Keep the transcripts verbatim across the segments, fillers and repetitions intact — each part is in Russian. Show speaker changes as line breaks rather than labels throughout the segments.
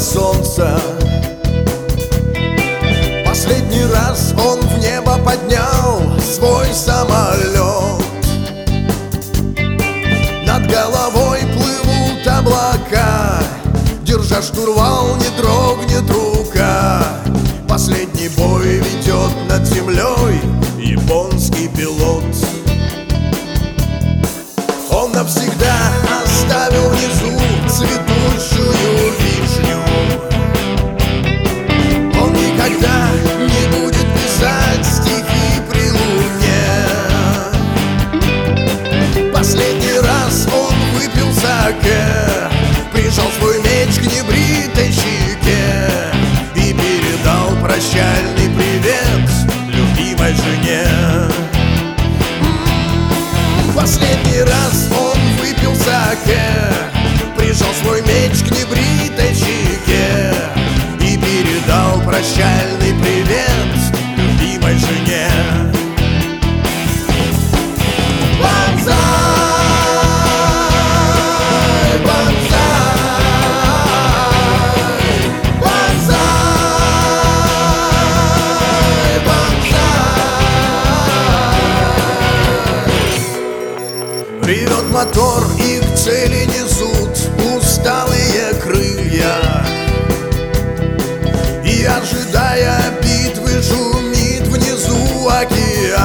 солнца. Последний раз он в небо поднял свой самолет. Над головой плывут облака, держа штурвал, не дрогнет рука. Последний бой ведет над землей японский пилот. Он навсегда оставил внизу цветущую вишню. Он никогда не будет писать стихи при луне. Последний раз он выпил саке, прижал свой меч к небритой щеке и передал прощальный привет любимой жене. Последний раз он выпил саке, прижал свой меч к небритой щеке и передал прощальный привет любимой жене. Бонзай, бонзай, бонзай, бонзай. Ревет мотор, и к цели несут усталые крылья. И, ожидая битвы, шумит внизу океан,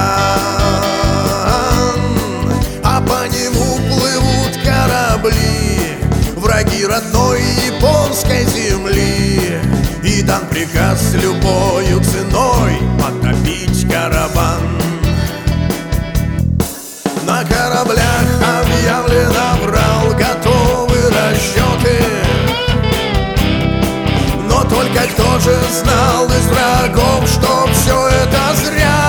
а по нему плывут корабли, враги родной японской земли. И дан приказ любою ценой потопить караван. На кораблях объявлен обвал, готовы расчеты. Но только кто же знал из врагов, что все это зря?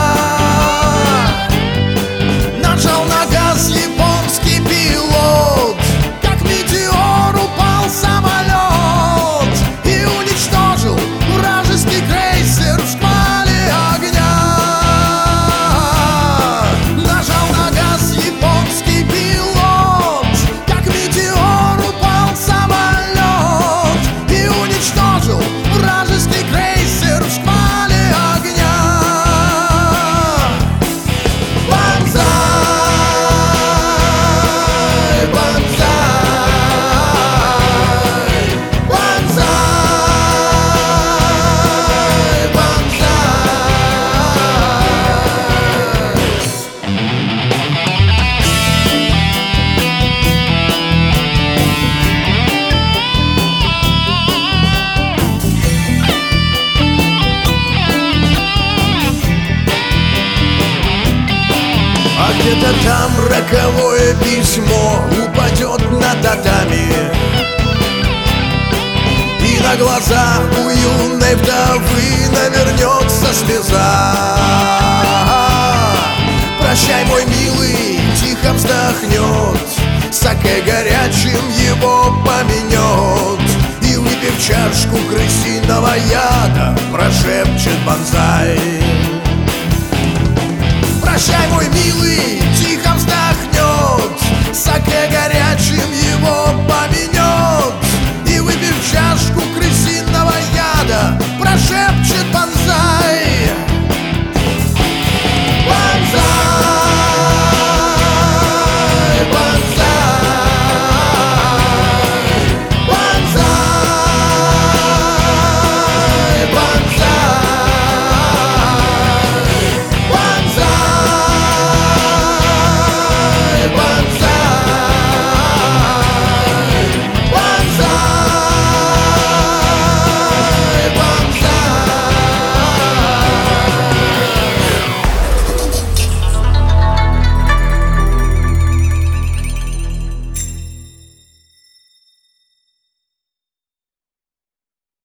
Нажал на газ японский пилот, как метеор упал самолет и уничтожил вражеский крейсер в шквале огня. Нажал на газ японский пилот, как метеор упал самолет и уничтожил вражеский крейсер в шквале огня. Бонзай, бонзай, бонзай, бонзай. А где-то там роковое письмо упадет на татами, и на глазах у юной вдовы навернется слеза. Прощай, мой милый, тихо вздохнет, саке горячим его поменет, и, выпив чашку крысиного яда, прошепчет бонзай. Прощай, мой милый,